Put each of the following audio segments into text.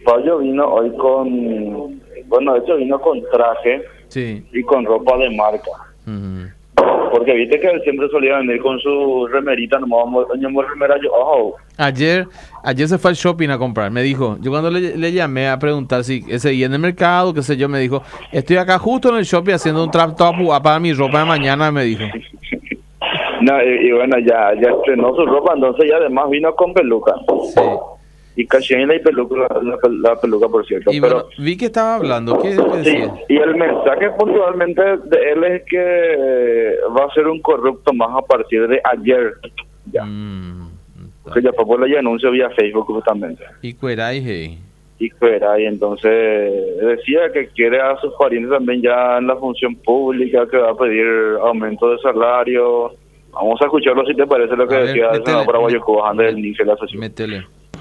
Fabio vino hoy bueno, de hecho vino con traje Sí. y con ropa de marca. Ujú. Porque viste que él siempre solía venir con su remerita, nomás remera, yo, ojo. Ayer se fue al shopping a comprar. Me dijo, yo cuando le llamé a preguntar si seguía en el mercado, qué sé yo, me dijo, estoy acá justo en el shopping haciendo un trap top para mi ropa de mañana, me dijo. No, y bueno, ya estrenó su ropa, entonces ya además vino con peluca. Sí. Y cachina y peluca, la peluca, por cierto. Y pero bueno, vi que estaba hablando, ¿qué sí, decía? y el mensaje puntualmente de él es que va a ser un corrupto más a partir de ayer. Ya. Que ya fue por el anuncio vía Facebook justamente. Y cueray, hey. Y fuera, y entonces decía que quiere a sus parientes también ya en la función pública, que va a pedir aumento de salario. Vamos a escucharlo si te parece lo que A ver, decía el métele, senador paraguayo Cubas antes del inicio de la sesión. Métele.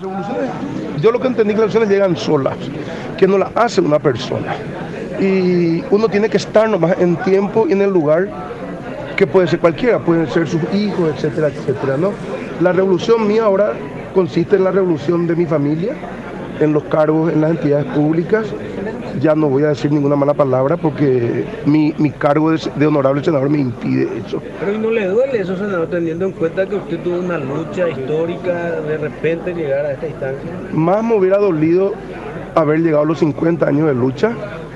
Yo lo que entendí que las revoluciones llegan solas, que no las hace una persona. Y uno tiene que estar nomás en tiempo y en el lugar, que puede ser cualquiera, pueden ser sus hijos, etcétera, etcétera, ¿no? La revolución mía ahora consiste en la revolución de mi familia, en los cargos en las entidades públicas. Ya no voy a decir ninguna mala palabra porque mi cargo de honorable senador me impide eso. Pero ¿y no le duele eso, senador, teniendo en cuenta que usted tuvo una lucha histórica de repente llegar a esta instancia? Más me hubiera dolido haber llegado a los 50 años de lucha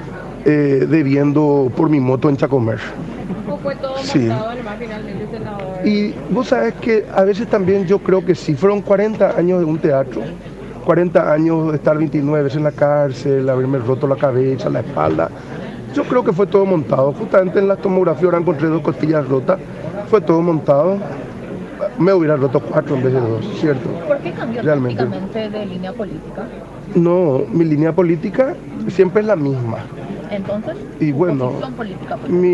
debiendo por mi moto en Chacomer. ¿O fue todo montado Sí. nomás finalmente, senador? Y vos sabés que a veces también yo creo que sí, fueron 40 años de un teatro, 40 años de estar 29 veces en la cárcel, haberme roto la cabeza, la espalda. Yo creo que fue todo montado. Justamente en la tomografía ahora encontré 2 costillas rotas, fue todo montado. Me hubiera roto 4 en vez de 2, ¿cierto? ¿Por qué cambió Realmente. prácticamente de línea política? No, mi línea política siempre es la misma. Entonces, Y bueno, posición política,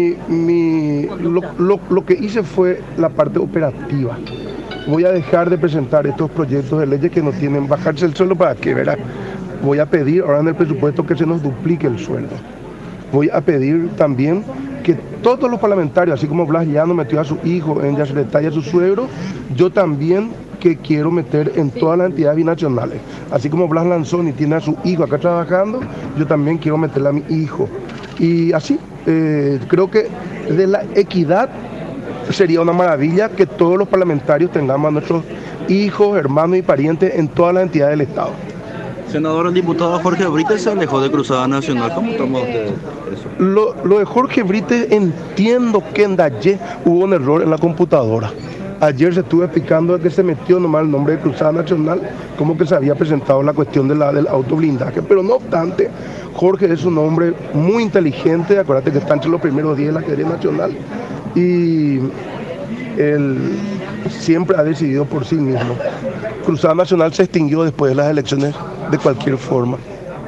pues. lo que hice fue la parte operativa. Voy a dejar de presentar estos proyectos de leyes que no tienen bajarse el sueldo para que, ¿verdad? Voy a pedir ahora en el presupuesto que se nos duplique el sueldo. Voy a pedir también que todos los parlamentarios, así como Blas Llano metió a su hijo en Yacyretá y a su suegro, yo también que quiero meter en todas las entidades binacionales. Así como Blas Lanzoni tiene a su hijo acá trabajando, yo también quiero meterle a mi hijo. Y así, creo que de la equidad sería una maravilla que todos los parlamentarios tengamos a nuestros hijos, hermanos y parientes en todas las entidades del Estado. Senador, el diputado Jorge Brites se alejó de Cruzada Nacional. ¿Cómo toma usted eso? Lo de Jorge Brites, entiendo que en Dayé hubo un error en la computadora. Ayer se estuvo explicando que se metió nomás el nombre de Cruzada Nacional, como que se había presentado la cuestión del autoblindaje. Pero no obstante, Jorge es un hombre muy inteligente, acuérdate que está entre los primeros 10 del ajedrez nacional, y él siempre ha decidido por sí mismo. Cruzada Nacional se extinguió después de las elecciones de cualquier forma.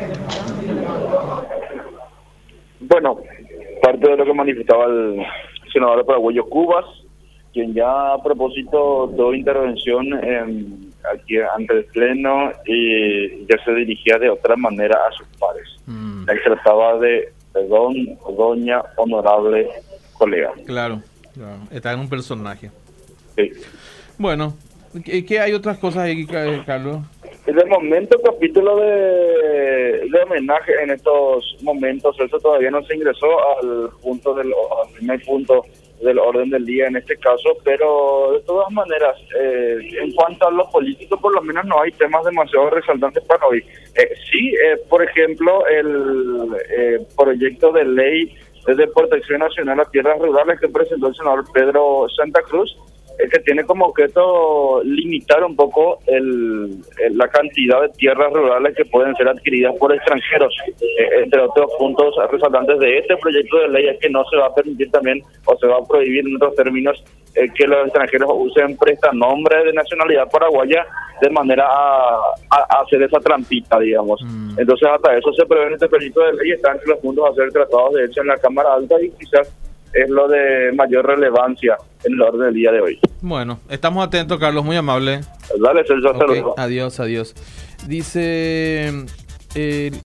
Bueno, parte de lo que manifestaba el senador paraguayo Cubas, quien ya a propósito de intervención aquí ante el Pleno y ya se dirigía de otra manera a sus pares. Él trataba de doña, honorable colega. Claro, está en un personaje. Sí. Bueno, ¿qué hay otras cosas ahí, Carlos? De momento, capítulo de homenaje en estos momentos, eso todavía no se ingresó al primer punto del orden del día en este caso, pero de todas maneras, en cuanto a lo político, por lo menos no hay temas demasiado resaltantes para hoy. Por ejemplo, el proyecto de ley de protección nacional a tierras rurales que presentó el senador Pedro Santa Cruz, que tiene como objeto limitar un poco la cantidad de tierras rurales que pueden ser adquiridas por extranjeros. Entre otros puntos resaltantes de este proyecto de ley es que no se va a permitir también, o se va a prohibir en otros términos, que los extranjeros usen prestanombre de nacionalidad paraguaya de manera a hacer esa trampita, digamos. Entonces hasta eso se prevé en este proyecto de ley, está entre los puntos a ser tratados de hecho en la Cámara Alta y quizás es lo de mayor relevancia en el orden del día de hoy. Bueno, estamos atentos, Carlos, muy amable. Dale, Celso, hasta luego. Adiós. Dice...